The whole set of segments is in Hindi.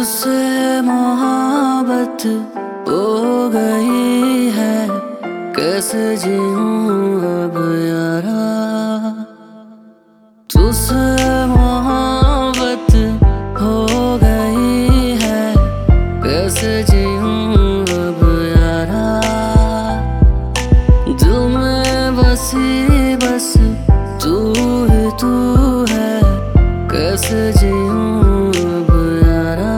तुझसे मोहब्बत हो गई है, कैसे जीऊं अब यारा। तुझसे मोहब्बत हो गई है, कैसे जीऊं अब यारा। दिल में बसी बस तू ही तू है, कैसे जीऊं अब यारा।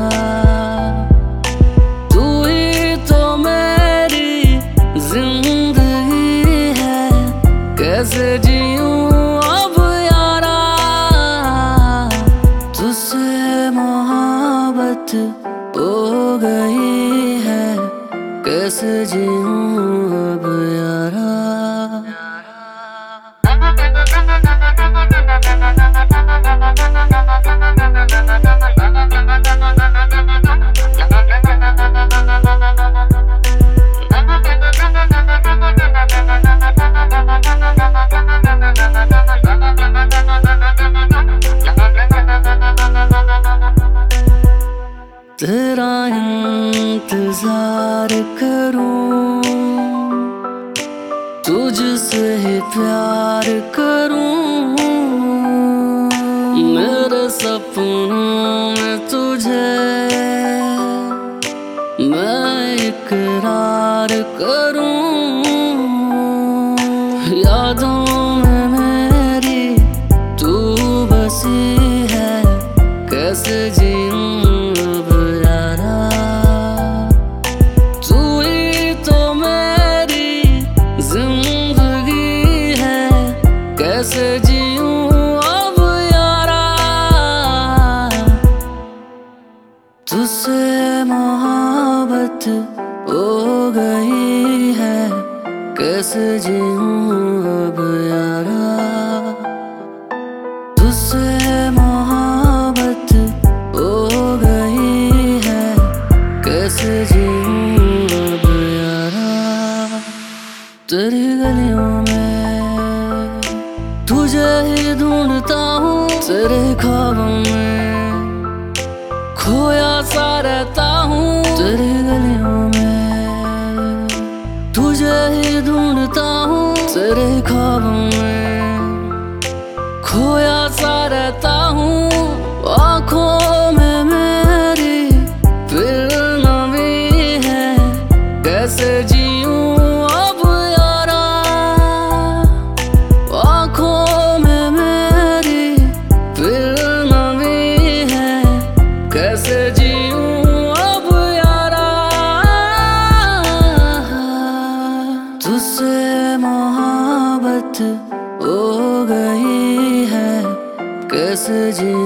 तू ही तो मेरी जिंदगी है, कैसे जीऊं अब यारा। तुझसे मोहब्बत हो गई है, कैसे जीऊं अब यारा। तेरा इंतजार करूं, तुझसे ही प्यार करूं। मेरे सपनों में तुझे मैं इकरार करूं। यादों में मेरी तू बसी है, कैसे जीऊं अब यारा। तू ही तो मेरी जिंदगी है, कैसे जीऊं अब यारा। तुझसे मोहब्बत हो गई है, कैसे जीऊं अब यारा। तुझसे मोहब्बत हो गई है, कैसे जीऊं अब यारा। तेरी गलियों में तुझे ही ढूंढता हूँ, तेरे ख्वाबों में खोया सा रहता हूँ। तेरी गलियों में तुझे ही ढूंढता हूँ, तेरे ख्वाबों में खोया सा रहता हूँ। आँखों में मेरी फिर नमी है, कैसे जीऊं अब यारा। आँखों में मेरी फिर नमी है, कैसे जीऊं अब यारा। तुझसे मोहब्बत हो गई है, कैसे जीऊं